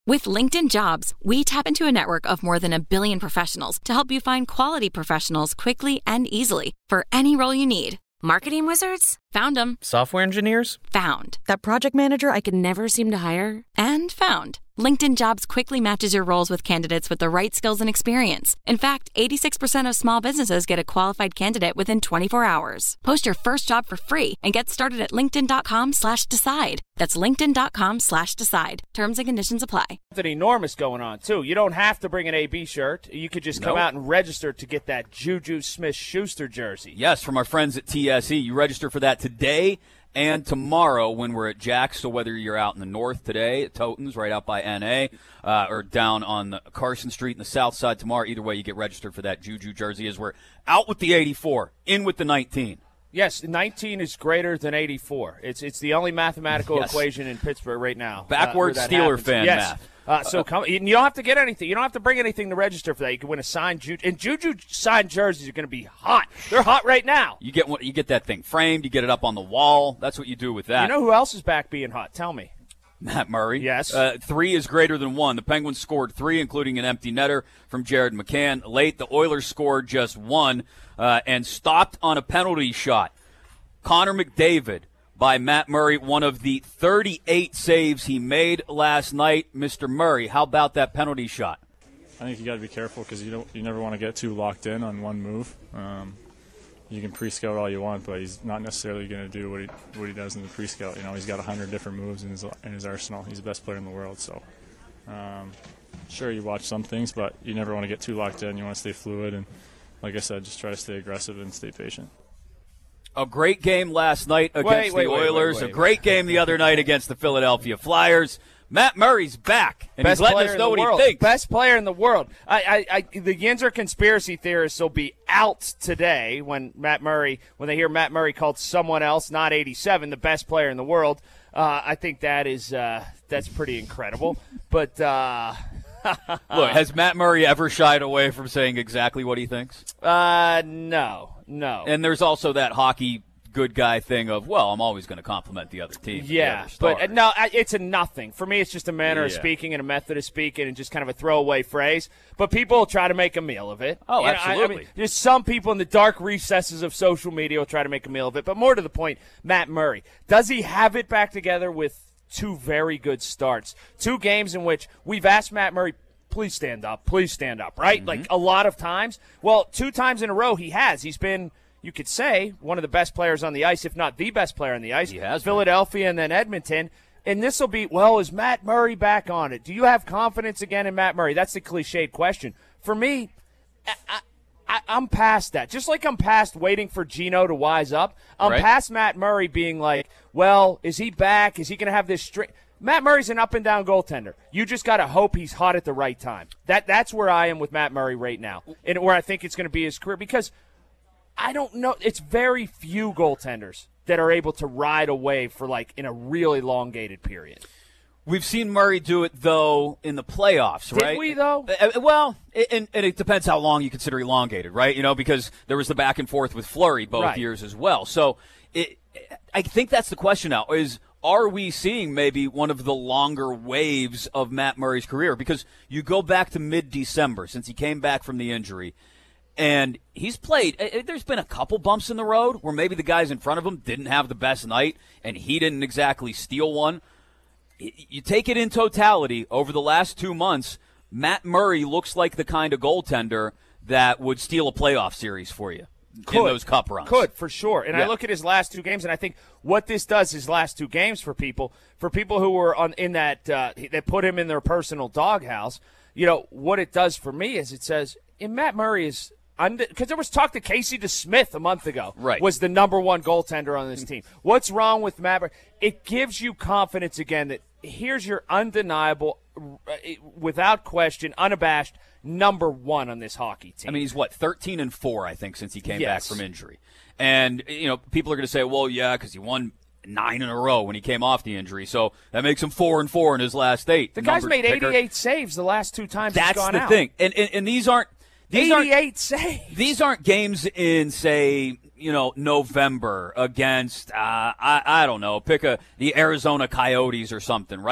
With LinkedIn Jobs, we tap into a network of more than 1 billion professionals to help you find quality professionals quickly and easily for any role you need. Marketing wizards? Found them. Software engineers? Found. That project manager I could never seem to hire? And found. LinkedIn Jobs quickly matches your roles with candidates with the right skills and experience. In fact, 86% of small businesses get a qualified candidate within 24 hours. Post your first job for free and get started at linkedin.com/decide. That's linkedin.com/decide. Terms and conditions apply. Something enormous going on, too. You don't have to bring an AB shirt. You could just come out and register to get that Juju Smith-Schuster jersey. Yes, from our friends at TSE. You register for that today and tomorrow when we're at Jack's. So whether you're out in the north today at Toten's, right out by NA, or down on Carson Street in the south side tomorrow, either way you get registered for that Juju jersey as we're out with the 84, in with the 19. Yes, 19 is greater than 84. It's the only mathematical equation in Pittsburgh right now. Backwards Steeler fan math. So come, you don't have to get anything. You don't have to bring anything to register for that. You can win a signed Juju. And Juju signed jerseys are going to be hot. They're hot right now. You get that thing framed. You get it up on the wall. That's what you do with that. You know who else is back being hot? Tell me. Matt Murray. Yes. 3 is greater than 1. The Penguins scored 3, including an empty netter from Jared McCann. Late, the Oilers scored just 1 and stopped on a penalty shot. Connor McDavid by Matt Murray, one of the 38 saves he made last night. Mr. Murray, how about that penalty shot? I think you got to be careful because you never want to get too locked in on one move. You can pre-scout all you want, but he's not necessarily going to do what he does in the pre-scout. You know, he's got 100 different moves in his arsenal. He's the best player in the world. So, sure, you watch some things, but you never want to get too locked in. You want to stay fluid, and like I said, just try to stay aggressive and stay patient. A great game last night against the Oilers. A great game the other night against the Philadelphia Flyers. Matt Murray's back, and he's letting us know what he thinks. Best player in the world. The Yinzer conspiracy theorists will be out today when they hear Matt Murray called someone else, not 87, the best player in the world. I think that's pretty incredible. But look, has Matt Murray ever shied away from saying exactly what he thinks? No. And there's also that hockey good guy thing of, well, I'm always going to compliment the other team. Yeah, but no, it's a nothing. For me, it's just a manner of speaking and a method of speaking and just kind of a throwaway phrase. But people try to make a meal of it. Oh, absolutely. I mean, there's some people in the dark recesses of social media will try to make a meal of it. But more to the point, Matt Murray, does he have it back together with 2 very good starts? 2 games in which we've asked Matt Murray, please stand up, right? Mm-hmm. Like a lot of times. Well, 2 times in a row he has. He's been, you could say, one of the best players on the ice, if not the best player on the ice. He has Philadelphia and then Edmonton. And this will be, well, is Matt Murray back on it? Do you have confidence again in Matt Murray? That's the cliched question. For me, I'm past that. Just like I'm past waiting for Gino to wise up, I'm past Matt Murray being like, well, is he back? Is he going to have this string? Matt Murray's an up-and-down goaltender. You just got to hope he's hot at the right time. That's where I am with Matt Murray right now, and where I think it's going to be his career, because I don't know. It's very few goaltenders that are able to ride a wave for, like, in a really elongated period. We've seen Murray do it, though, in the playoffs, right? Did we, though? Well, and it depends how long you consider elongated, right? You know, because there was the back and forth with Fleury both years as well. So I think that's the question now is, are we seeing maybe one of the longer waves of Matt Murray's career? Because you go back to mid-December since he came back from the injury, and he's played. There's been a couple bumps in the road where maybe the guys in front of him didn't have the best night, and he didn't exactly steal one. You take it in totality, over the last 2 months, Matt Murray looks like the kind of goaltender that would steal a playoff series for you. In those cup runs. Could, for sure. And I look at his last 2 games, and I think what this does, his last 2 games for people who were in that, that put him in their personal doghouse, you know, what it does for me is it says, and Matt Murray is, because there was talk that Casey DeSmith a month ago was the number 1 goaltender on this team. What's wrong with Matt Murray? It gives you confidence again that here's your undeniable, without question, unabashed number 1 on this hockey team. I mean, he's 13-4, I think, since he came back from injury. And, you know, people are going to say, well, yeah, because he won 9 in a row when he came off the injury. So that makes him 4-4 in his last 8. The guy's made 88 saves the last 2 times he's gone out. That's the thing. And these aren't 88 saves. These aren't games in, say, you know, November against, I don't know, pick the Arizona Coyotes or something, right?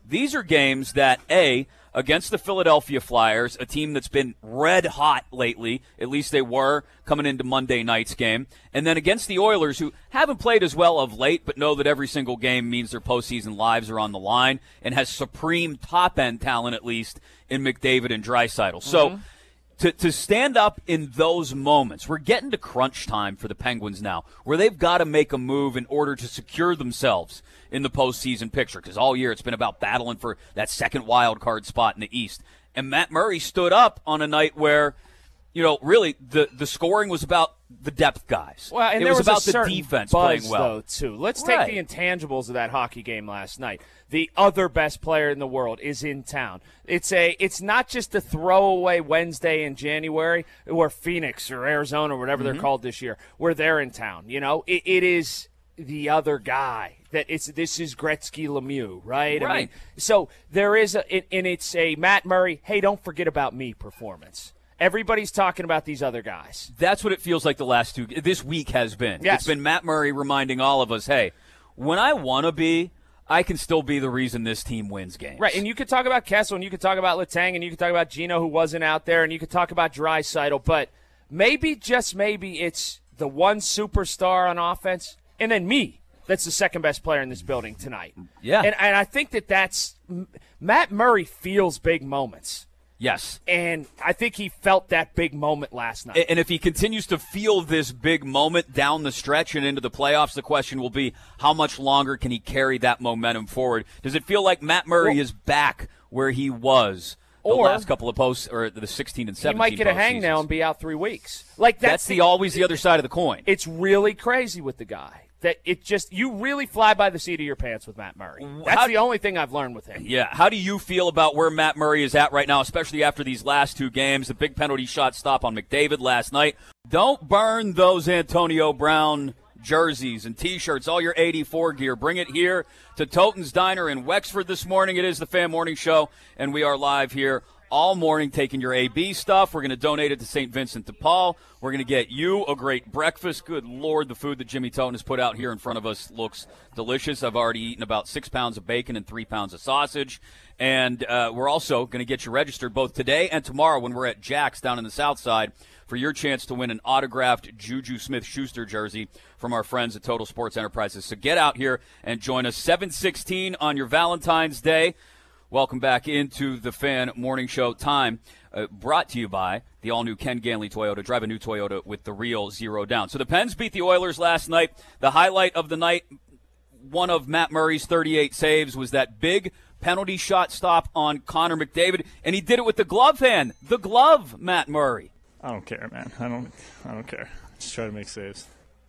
these are games that, A, against the Philadelphia Flyers, a team that's been red hot lately, at least they were coming into Monday night's game, and then against the Oilers, who haven't played as well of late, but know that every single game means their postseason lives are on the line, and has supreme top-end talent, at least, in McDavid and Draisaitl. So to stand up in those moments, we're getting to crunch time for the Penguins now, where they've got to make a move in order to secure themselves in the postseason picture, because all year it's been about battling for that second wild card spot in the East. And Matt Murray stood up on a night where, really the scoring was about the depth guys. Well, and it there was about a the defense playing well, though, too. Let's take the intangibles of that hockey game last night. The other best player in the world is in town. It's not just a throwaway Wednesday in January or Phoenix or Arizona or whatever they're called this year, where they're in town. It is the other guy. This is Gretzky Lemieux, right? I mean, so there is it's a Matt Murray, hey, don't forget about me performance. Everybody's talking about these other guys. That's what it feels like this week has been. Yes. It's been Matt Murray reminding all of us, hey, when I want to be, I can still be the reason this team wins games. Right, and you could talk about Kessel, and you could talk about Letang, and you could talk about Gino, who wasn't out there, and you could talk about Draisaitl, but maybe, just maybe, it's the one superstar on offense, and then me. That's the second best player in this building tonight. Yeah. And I think that's – Matt Murray feels big moments. Yes. And I think he felt that big moment last night. And if he continues to feel this big moment down the stretch and into the playoffs, the question will be how much longer can he carry that momentum forward? Does it feel like Matt Murray is back where he was the last couple of posts, or the 16 and 17 he might get a hangnail and be out 3 weeks. Like that's always the other side of the coin. It's really crazy with the guy. That you really fly by the seat of your pants with Matt Murray. That's the only thing I've learned with him. Yeah. How do you feel about where Matt Murray is at right now, especially after these last 2 games? The big penalty shot stop on McDavid last night. Don't burn those Antonio Brown jerseys and T-shirts, all your 84 gear. Bring it here to Toten's Diner in Wexford this morning. It is the Fan Morning Show, and we are live here all morning taking your AB stuff. We're going to donate it to St. Vincent de Paul. We're going to get you a great breakfast. Good Lord, the food that Jimmy Toten has put out here in front of us looks delicious. I've already eaten about 6 pounds of bacon and 3 pounds of sausage. And we're also going to get you registered both today and tomorrow when we're at Jack's down in the South Side for your chance to win an autographed Juju Smith-Schuster jersey from our friends at Total Sports Enterprises. So get out here and join us 7:16 on your Valentine's Day. Welcome back into the Fan Morning Show time, brought to you by the all-new Ken Ganley Toyota. Drive a new Toyota with the real zero down. So the Pens beat the Oilers last night. The highlight of the night, one of Matt Murray's 38 saves, was that big penalty shot stop on Connor McDavid, and he did it with the glove hand. The glove, Matt Murray. I don't care, man. I don't care. Just try to make saves.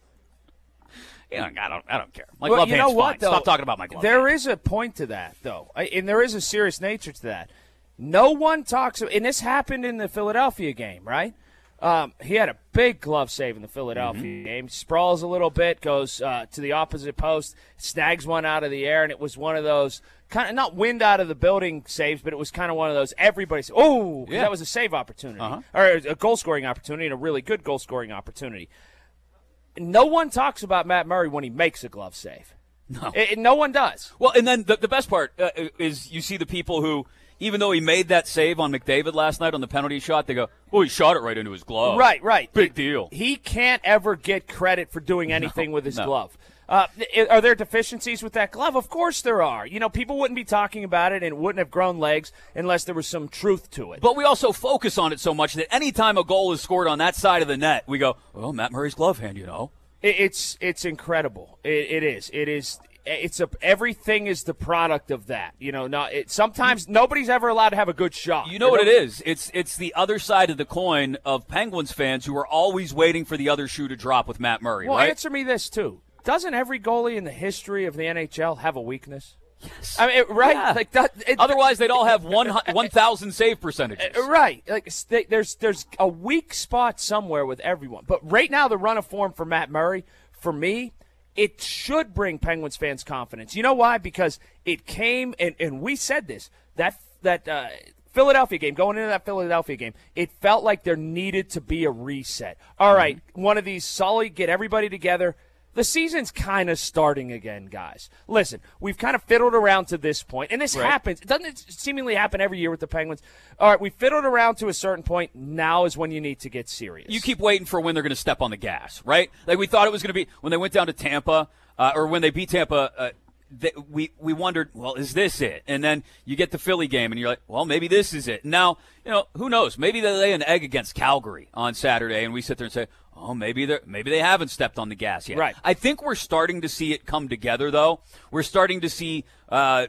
Yeah, I don't care. My glove hand's fine. Though, stop talking about my glove There hand. is a point to that, though, and there is a serious nature to that. No one talks – and this happened in the Philadelphia game, right? He had a big glove save in the Philadelphia game. Sprawls a little bit, goes to the opposite post, snags one out of the air, and it was one of those kind of not wind out of the building saves, but it was kind of one of those everybody's – that was a save opportunity or a goal-scoring opportunity and a really good goal-scoring opportunity. No one talks about Matt Murray when he makes a glove save. No. No one does. Well, and then the best part is you see the people who, even though he made that save on McDavid last night on the penalty shot, they go, well, he shot it right into his glove. Right. Big deal. He can't ever get credit for doing anything with his glove. Are there deficiencies with that glove? Of course there are. People wouldn't be talking about it and it wouldn't have grown legs unless there was some truth to it. But we also focus on it so much that any time a goal is scored on that side of the net, we go, oh, Matt Murray's glove hand, It's incredible. It is. Everything is the product of that. Sometimes nobody's ever allowed to have a good shot. You know what it is? It's the other side of the coin of Penguins fans who are always waiting for the other shoe to drop with Matt Murray, well, right? Answer me this, too. Doesn't every goalie in the history of the NHL have a weakness? Yes. I mean, right? Yeah. Like that. Otherwise, they'd all have 1,000 save percentages. Right. Like there's a weak spot somewhere with everyone. But right now, the run of form for Matt Murray, for me, it should bring Penguins fans confidence. You know why? Because it came, and we said this, that Philadelphia game, going into that Philadelphia game, it felt like there needed to be a reset. All right, one of these solid, get everybody together, The season's kind of starting again, guys. Listen, we've kind of fiddled around to this point, and this happens. Doesn't it seemingly happen every year with the Penguins? All right, we fiddled around to a certain point. Now is when you need to get serious. You keep waiting for when they're going to step on the gas, right? Like we thought it was going to be when they went down to Tampa, or when they beat Tampa. We wondered, well, is this it? And then you get the Philly game, and you're like, well, maybe this is it. Now, who knows? Maybe they lay an egg against Calgary on Saturday, and we sit there and say, oh, maybe they haven't stepped on the gas yet. Right. I think we're starting to see it come together, though. We're starting to see Bjugstad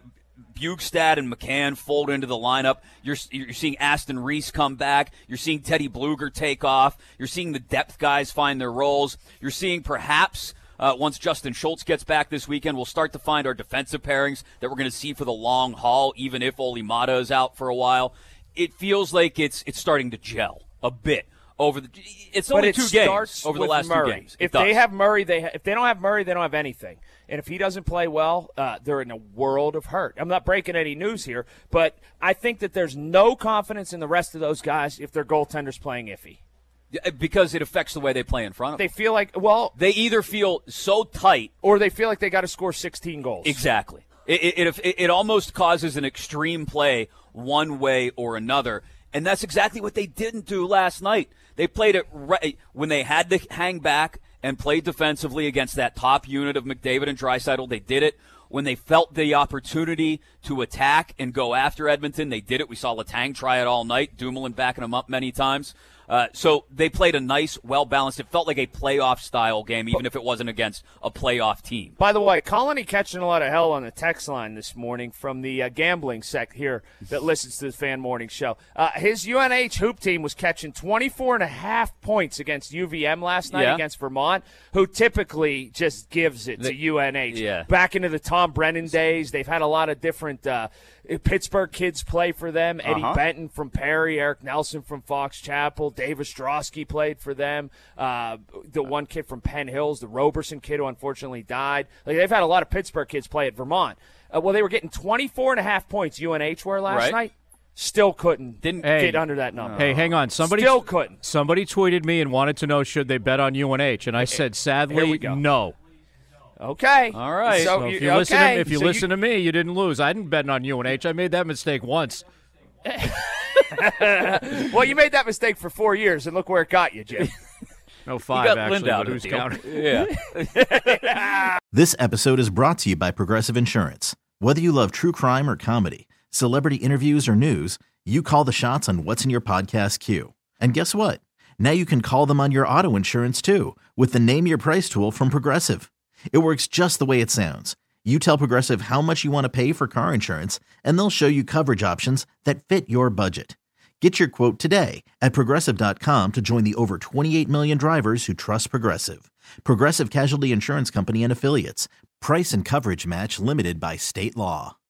and McCann fold into the lineup. You're seeing Aston Reese come back. You're seeing Teddy Bluger take off. You're seeing the depth guys find their roles. You're seeing perhaps once Justin Schultz gets back this weekend, we'll start to find our defensive pairings that we're going to see for the long haul, even if Olli Maatta is out for a while. It feels like it's starting to gel a bit. It's only 2 games over the last Murray. 2 games. If they have Murray, if they don't have Murray, they don't have anything. And if he doesn't play well, they're in a world of hurt. I'm not breaking any news here, but I think that there's no confidence in the rest of those guys if their goaltender's playing iffy. Because it affects the way they play in front of them. They feel like, they either feel so tight, or they feel like they got to score 16 goals. Exactly. It almost causes an extreme play one way or another. And that's exactly what they didn't do last night. They played it right when they had to hang back and play defensively against that top unit of McDavid and Draisaitl. They did it. When they felt the opportunity to attack and go after Edmonton, they did it. We saw Letang try it all night, Dumoulin backing him up many times. So they played a nice, well-balanced, it felt like a playoff-style game, even if it wasn't against a playoff team. By the way, Colony catching a lot of hell on the text line this morning from the gambling sect here that listens to the Fan Morning Show. His UNH hoop team was catching 24.5 points against UVM last night against Vermont, who typically just gives it to UNH. Yeah. Back into the Tom Brennan days, they've had a lot of different Pittsburgh kids play for them. Eddie Benton from Perry, Eric Nelson from Fox Chapel, Dave Ostrowski played for them. The one kid from Penn Hills, the Roberson kid who unfortunately died. Like, they've had a lot of Pittsburgh kids play at Vermont. Well, they were getting 24.5 points UNH were last night. Still couldn't get under that number. Hey, hang on. Somebody tweeted me and wanted to know should they bet on UNH, and I said sadly no. Okay. All right. So if you listen to me, you didn't lose. I didn't bet on UNH. I made that mistake once. Well, you made that mistake for 4 years, and look where it got you, Jim. No, 5, actually, but who's counting? Yeah. This episode is brought to you by Progressive Insurance. Whether you love true crime or comedy, celebrity interviews or news, you call the shots on what's in your podcast queue. And guess what? Now you can call them on your auto insurance, too, with the Name Your Price tool from Progressive. It works just the way it sounds. You tell Progressive how much you want to pay for car insurance, and they'll show you coverage options that fit your budget. Get your quote today at Progressive.com to join the over 28 million drivers who trust Progressive. Progressive Casualty Insurance Company and Affiliates. Price and coverage match limited by state law.